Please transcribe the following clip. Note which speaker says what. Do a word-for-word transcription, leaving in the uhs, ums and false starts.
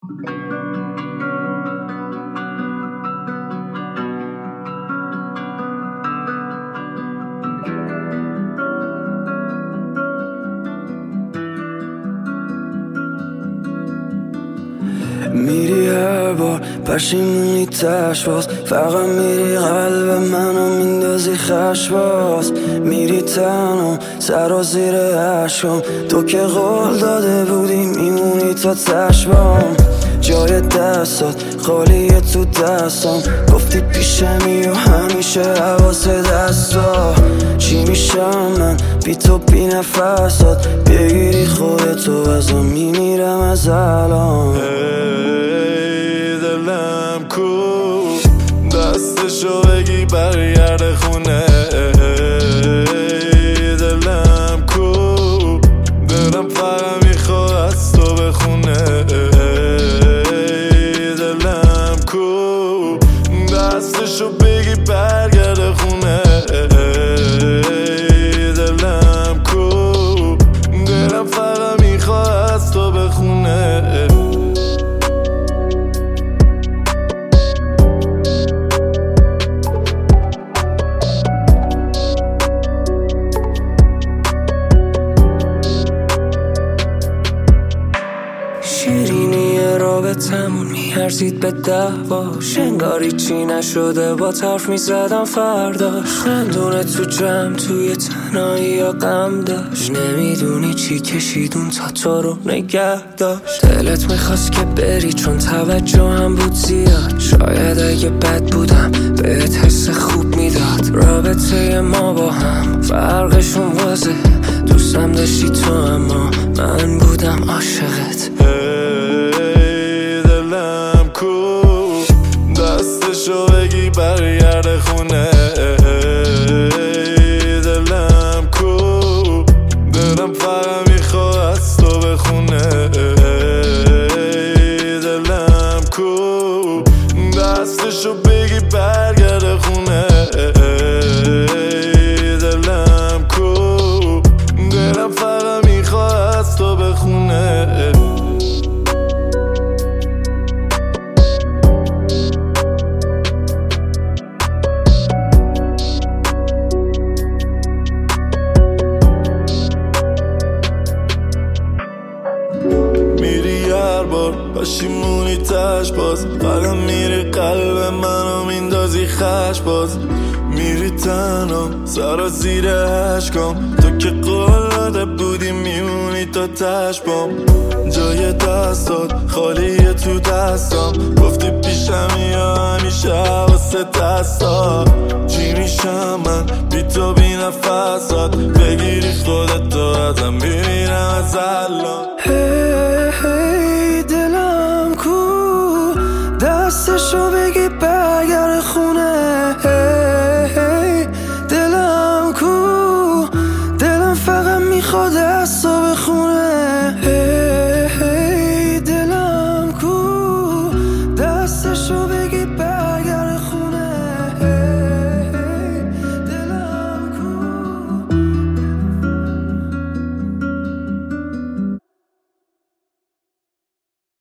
Speaker 1: میری هر بار پشیمونی تش باز، فقط میری قلب منو میندازی خش باز. میری تنها سر و زیر عشقم، تو که قول داده بودی میمونی تا چشمام. جای دستات خالیه تو دستام، گفتی پیشمی و همیشه حواس دستا. چی میشم من بی تو بی نفسات، بگیری خودتو ازم میمیرم از الان.
Speaker 2: ای دلم کو دستشو بگی برگرد خونه. ای دلم کو دلم فقط میخواد از تو بخونه. ای دلم کو دستشو بگی برگرد خونه. ای دلم کو دلم فقط میخواد از تو بخونه.
Speaker 1: شیرینی رابطمون میارزید به دعواش، انگاری چی نشده با طرف میزدم فرداش. خندونه تو جمع توی تنهایی یا غم داشت، نمیدونی چی کشیدون تا تو رو نگه داشت. دلت میخواست که بری چون توجه هم بود زیاد، شاید اگه بد بودم بهت حس خوب میداد. رابطه ما با هم فرقشون واضحه، دوستم داشتی تو اما من بودم عاشقت.
Speaker 2: ای دلم کو دستشو بگی برگرد خونه. ای دلم کو دلم فقط میخواد از تو بخونه. ای دلم کو دستشو بگی برگرد خونه. ای دلم کو دلم فقط میخواد از تو بخونه. میری هر بار پشیمونی تش باز، فقط میری قلب منو میندازی خش باز. میری تنها سر و زیر عشقام، تو که قول داده بودی میمونی تا چشمام. جای دستات خالیه تو دستام، گفتی پیشمی یا همیشه حواست دستا. چی میشم من بی تو بی نفسات، بگیری خودتو ازم میمیرم از الان.
Speaker 1: هی هی دلم کو دستشو